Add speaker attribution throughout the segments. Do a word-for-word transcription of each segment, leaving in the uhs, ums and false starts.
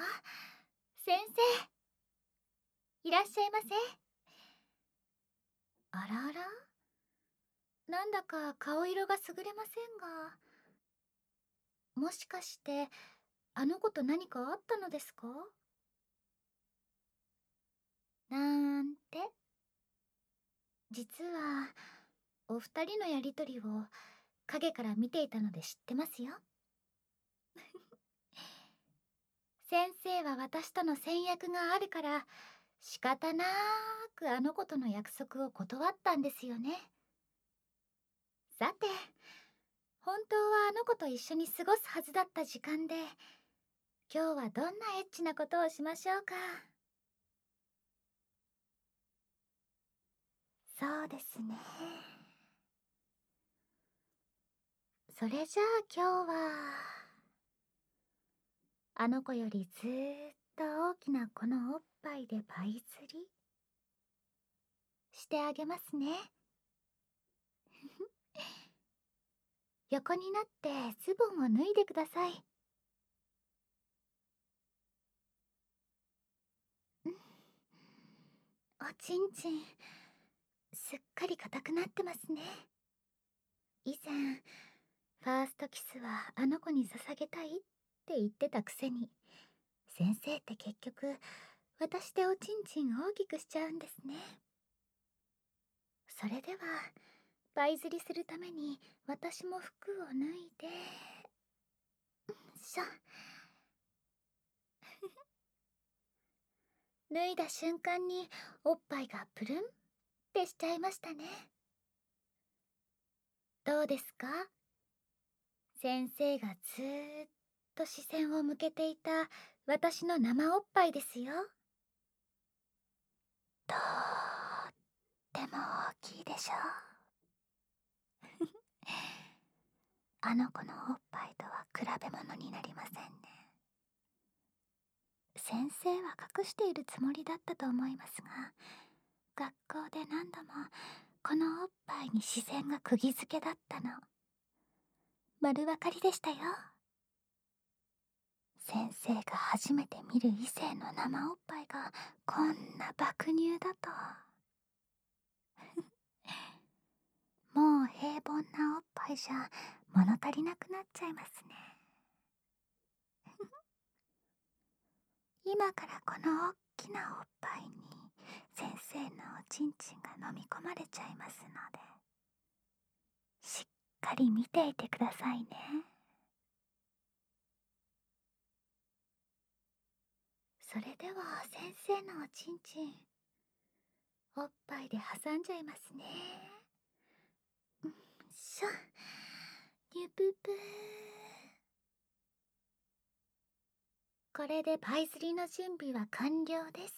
Speaker 1: あ、先生、いらっしゃいませ。あらあら、なんだか顔色が優れませんが、もしかして、あの子と何かあったのですか？なんて。実は、お二人のやりとりを影から見ていたので知ってますよ。先生は私との先約があるから、仕方なーくあの子との約束を断ったんですよね。さて、本当はあの子と一緒に過ごすはずだった時間で、今日はどんなエッチなことをしましょうか。そうですね。それじゃあ今日は、あの子よりずーっと大きなこのおっぱいでパイ釣りしてあげますね。横になってズボンを脱いでください。おちんちん、すっかり硬くなってますね。以前、ファーストキスはあの子に捧げたいって言ってたくせに、先生って結局、私でおちんちん大きくしちゃうんですね。それでは、パイ釣りするために私も服を脱いで、しょ。脱いだ瞬間におっぱいがプルンってしちゃいましたね。どうですか？先生がずーっと視線を向けていた私の生おっぱいですよ。とっても大きいでしょ。あの子のおっぱいとは比べ物になりませんね。先生は隠しているつもりだったと思いますが、学校で何度もこのおっぱいに視線が釘付けだったの。丸分かりでしたよ。先生が初めて見る異性の生おっぱいがこんな爆乳だと。もう平凡なおっぱいじゃ物足りなくなっちゃいますね。今からこのおっきなおっぱいに先生のおちんちんが飲み込まれちゃいますので、しっかり見ていてくださいね。それでは先生のおちんちん、おっぱいで挟んじゃいますね。うんしょ。にゅぷぷー。これでパイ釣りの準備は完了です。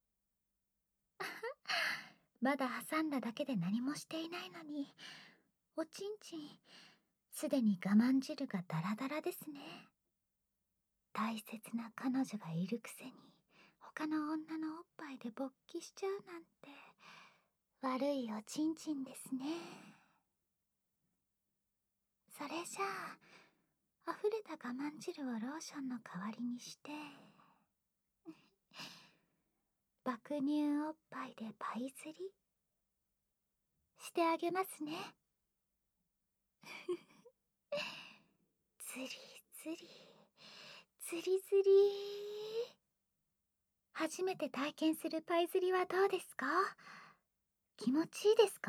Speaker 1: まだ挟んだだけで何もしていないのに、おちんちん、すでに我慢汁がダラダラですね。大切な彼女がいるくせに、他の女のおっぱいで勃起しちゃうなんて、悪いおちんちんですね。それじゃあ、溢れた我慢汁をローションの代わりにして、爆乳おっぱいでパイ釣りしてあげますね。釣り釣り釣り釣り。初めて体験するパイ釣りはどうですか？気持ちいいですか？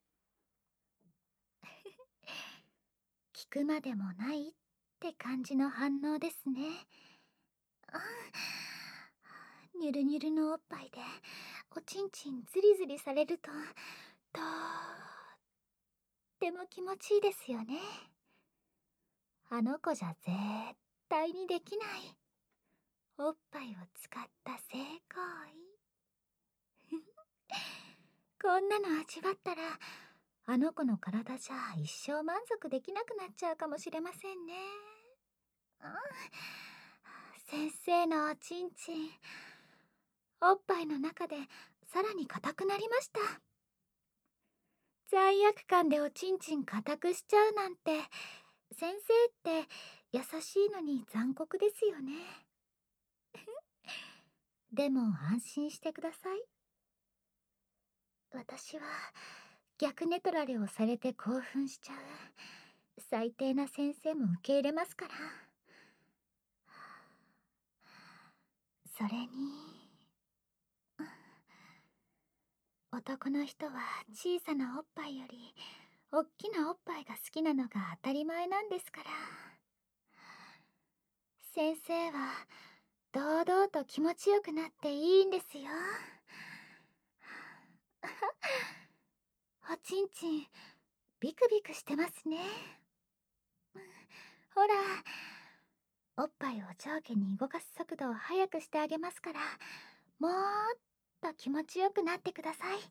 Speaker 1: 聞くまでもないって感じの反応ですね。あ、ニュルニュルのおっぱいでおちんちんズリズリされると、とっても気持ちいいですよね。あの子じゃ絶対にできない、おっぱいを使った性行為。こんなの味わったら、あの子の体じゃ一生満足できなくなっちゃうかもしれませんね。うん、先生のおちんちん、おっぱいの中でさらに硬くなりました。罪悪感でおちんちん硬くしちゃうなんて、先生って優しいのに残酷ですよね。 でも安心してください。私は逆ネトラレをされて興奮しちゃう最低な先生も受け入れますから。それに男の人は小さなおっぱいよりおっきなおっぱいが好きなのが当たり前なんですから。先生は堂々と気持ちよくなっていいんですよ。おちんちんビクビクしてますね。ほら、おっぱいを上下に動かす速度を速くしてあげますから、もっと気持ちよくなってください。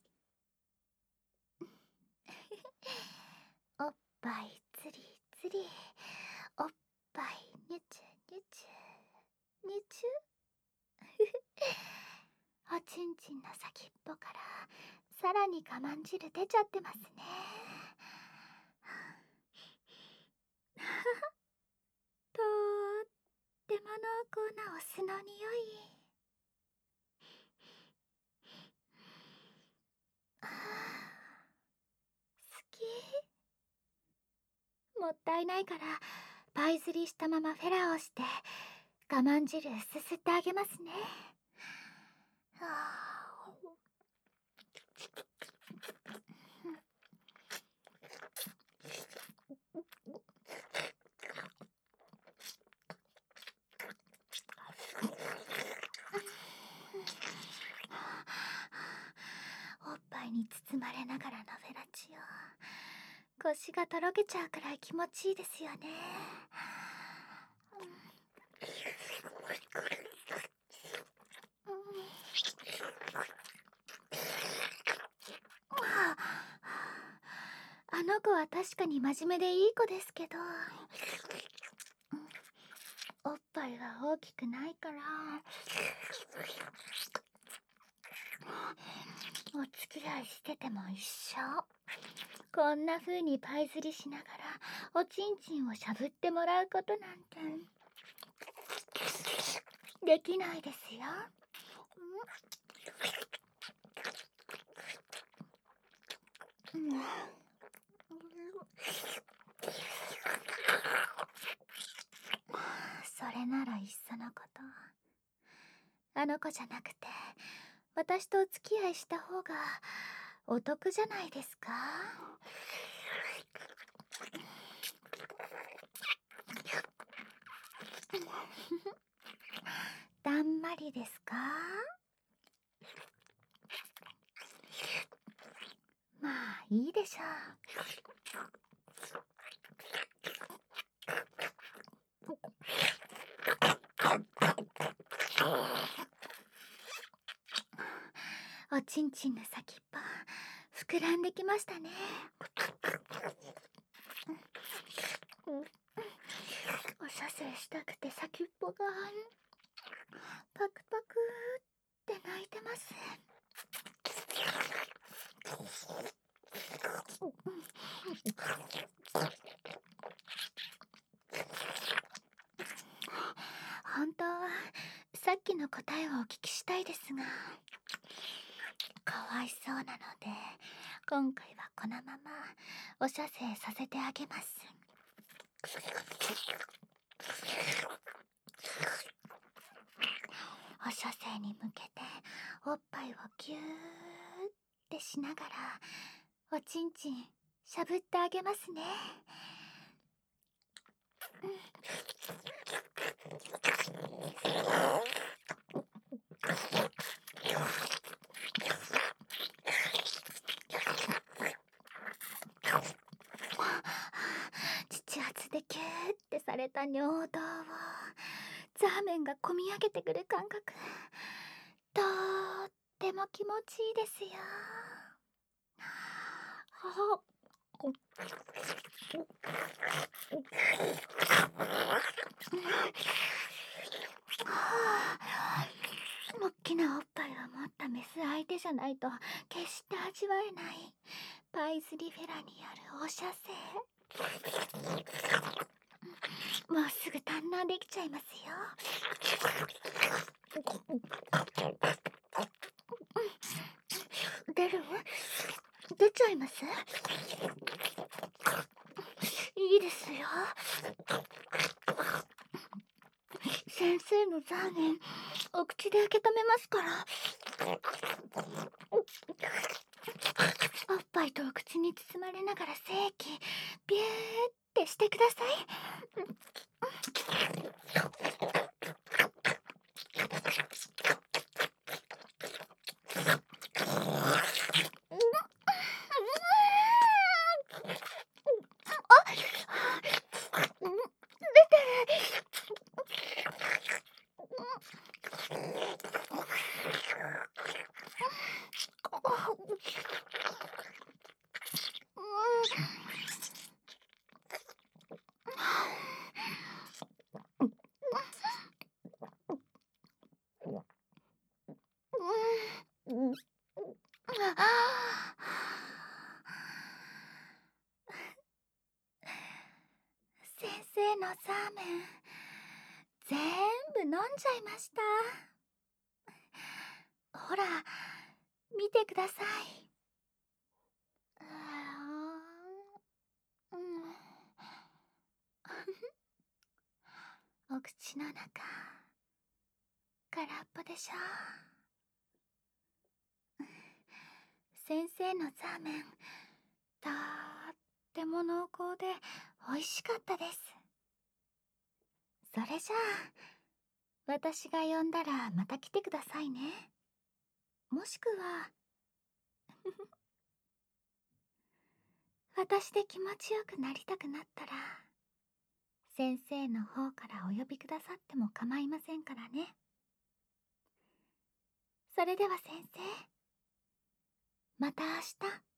Speaker 1: おっぱいつりつり、おっぱいにゅちゅにゅちゅにゅちゅおちんちんの先っぽからさらに我慢汁出ちゃってますね。とっても濃厚なお酢の匂い。あ好き。もったいないからパイ釣りしたままフェラをして我慢汁すすってあげますね。あおっぱいに包まれながらのフェラチオ、腰がとろけちゃうくらい気持ちいいですよね。あの子は確かに真面目でいい子ですけど、おっぱいが大きくないからお付き合いしてても一緒。こんな風にパイ釣りしながらおちんちんをしゃぶってもらうことなんてできないですよ。うん、それならいっそのこと、あの子じゃなくて私とお付き合いした方がお得じゃないですか。だんまりですか。まあいいでしょう。おちんちんの先っぽ膨らんできましたね。お射精したくて先っぽがパクパクって泣いてます。本当はさっきの答えをお聞きしたいですが、かわいそうなので今回はこのままお射精させてあげます。お射精に向けておっぱいをギューってしながらおちんちんしゃぶってあげますね。父圧でキューってされた尿道をザーメンがこみ上げてくる感覚、とっても気持ちいいですよ。あおっきなおっぱいを持ったメス相手じゃないと決して味わえないパイズリフェラによるお射精、もうすぐ堪能できちゃいますよ。 ゃいます？いいですよ。先生のザーメン、お口で受け止めますから。おっぱいとお口に包まれながら精液ビューってしてください。うん、出てうん。先生のザーメン全部飲んじゃいました。ほら見てください。うん、お口の中空っぽでしょ。先生のザーメンとっても濃厚で美味しかったです。それじゃあ私が呼んだらまた来てくださいね。もしくは私で気持ちよくなりたくなったら先生の方からお呼びくださっても構いませんからね。それでは先生、また明日。